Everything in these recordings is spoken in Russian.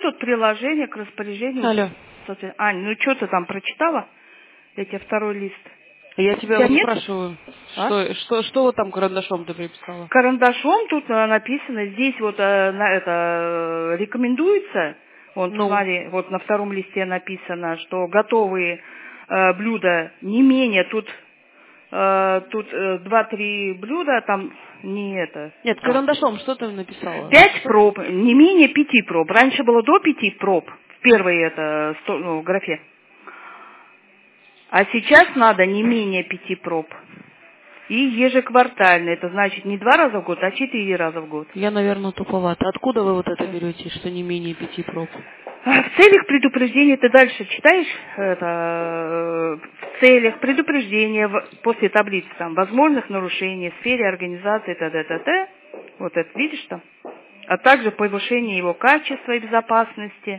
тут приложение к распоряжению? Алло. Ань, ну что ты там прочитала? Я тебе второй лист. Я тебя Тебя вот нет? спрашиваю, А? что вот там карандашом ты приписала? Карандашом тут написано, здесь вот рекомендуется, вот Ну, смотри, вот на втором листе написано, что готовые блюда не менее, тут 2-3 блюда, там не это. нет, карандашом что ты написала? 5 проб, не менее 5 проб. Раньше было до 5 проб в первой графе. А сейчас надо не менее 5 проб. И ежеквартально. Это значит не 2 раза в год, а 4 раза в год. Я, наверное, туповата. Откуда вы вот это берете, что не менее 5 проб? В целях предупреждения, ты дальше читаешь, в целях предупреждения, после таблицы там, возможных нарушений в сфере организации, т.д. Вот это видишь там? А также повышение его качества и безопасности,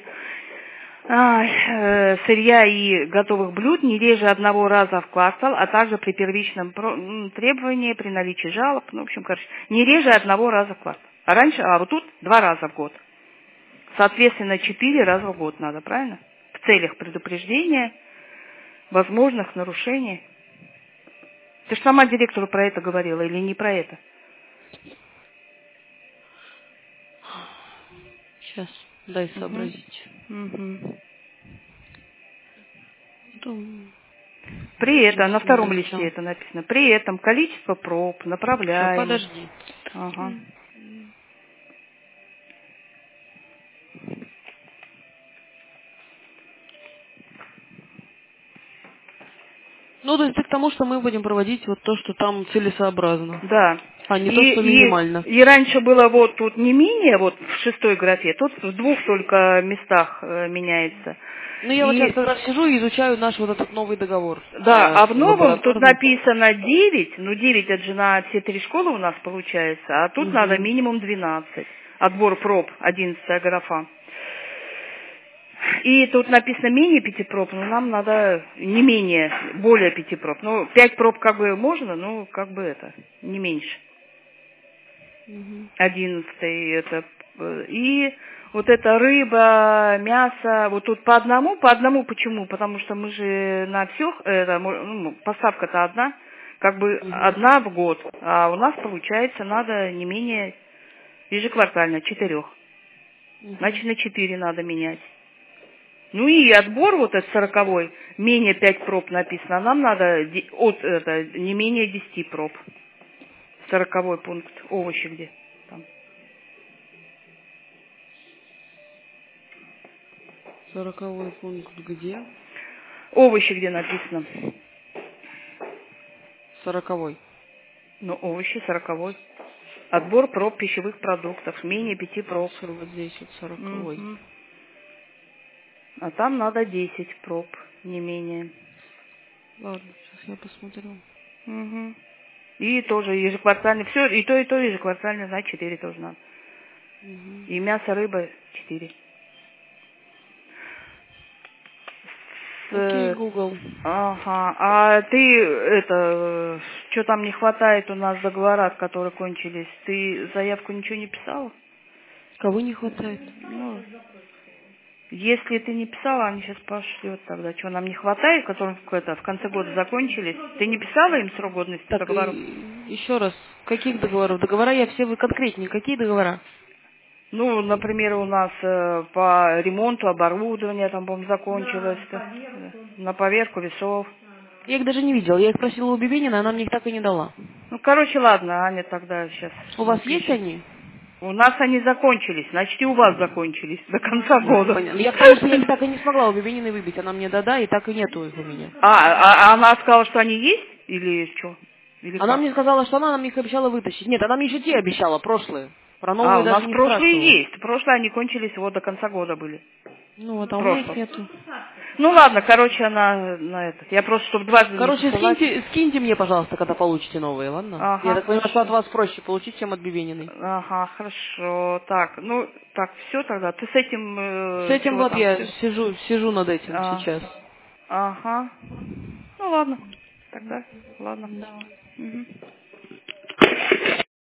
сырья и готовых блюд не реже 1 раза в квартал, а также при первичном требовании, при наличии жалоб, ну, в общем, короче, не реже 1 раза в квартал. А раньше, вот тут 2 раза в год. Соответственно, 4 раза в год надо, правильно? В целях предупреждения возможных нарушений. Ты же сама директору про это говорила или не про это? Сейчас, дай сообразить. Угу. При этом, на втором листе это написано, при этом количество проб, направляемых. Подожди. Ага. Ну, то есть ты к тому, что мы будем проводить вот то, что там целесообразно. Да. А не то, что минимально. И раньше было вот тут не менее, вот в 6 графе, тут в 2 только местах меняется. Ну, я вот сейчас как раз сижу и изучаю наш вот этот новый договор. Да, а в новом тут написано 9, ну 9 это же на все 3 школы у нас получается, а тут надо минимум 12. Отбор проб, 11 графа. И тут написано менее 5 проб, но нам надо не менее, более 5 проб. Ну, 5 проб как бы можно, но как бы это, не меньше. 11 это. И вот это рыба, мясо, вот тут по одному почему? Потому что мы же на всех, поставка-то одна, как бы одна в год, а у нас получается надо не менее ежеквартально 4. Значит, на 4 надо менять. Ну и отбор вот этот 40-й, менее 5 проб написано, а нам надо не менее 10 проб. 40-й пункт, овощи где там. 40-й пункт где? Овощи где написано. 40-й. Ну, овощи 40-й. Отбор проб пищевых продуктов, менее 5 проб. Вот здесь вот 40-й. А там надо 10 проб, не менее. Ладно, сейчас я посмотрю. И тоже ежеквартально, все, и то ежеквартально, значит 4 тоже надо. И мясо, рыба 4. Окей, Google. Ага. А ты, что там не хватает у нас в договорах, которые кончились? Ты заявку ничего не писала? Кого не хватает? Ну, если ты не писала, они сейчас пошлют тогда. Чего нам не хватает, которые в конце года закончились? Ты не писала им срок годности Так, договоров? еще раз, каких договоров? Договора я все вы конкретнее. Какие договора? Ну, например, у нас по ремонту оборудования, там, по-моему, закончилось. На поверку весов. Я их даже не видела. Я их просила у Бибинина, она мне их так и не дала. Ну, короче, ладно, Аня тогда сейчас. У вас есть они? У нас они закончились, значит, и у вас закончились до конца года. Понятно. Я, потому что я их так и не смогла у Бибининой выбить. Она мне да-да, и так и нету их у меня. А она сказала, что они есть? Или что? Или она как? мне сказала, что она нам их обещала вытащить. Нет, она мне еще те обещала, прошлые. Про новые у даже нас не прошлые спрашивала. есть. Прошлые они кончились вот до конца года были. Ну вот, а у меня их нету. Ну ладно, короче, она на этот. Я просто, чтобы дважды не посылать. скиньте мне, пожалуйста, когда получите новые, ладно? Ага, я так понимаю, что хорошо. от вас проще получить, чем от Бибениной. Ага, хорошо. Так, все тогда. Ты с этим... С этим вот я сижу над этим сейчас. Ага. Ну ладно. Тогда, ладно. Да. Угу.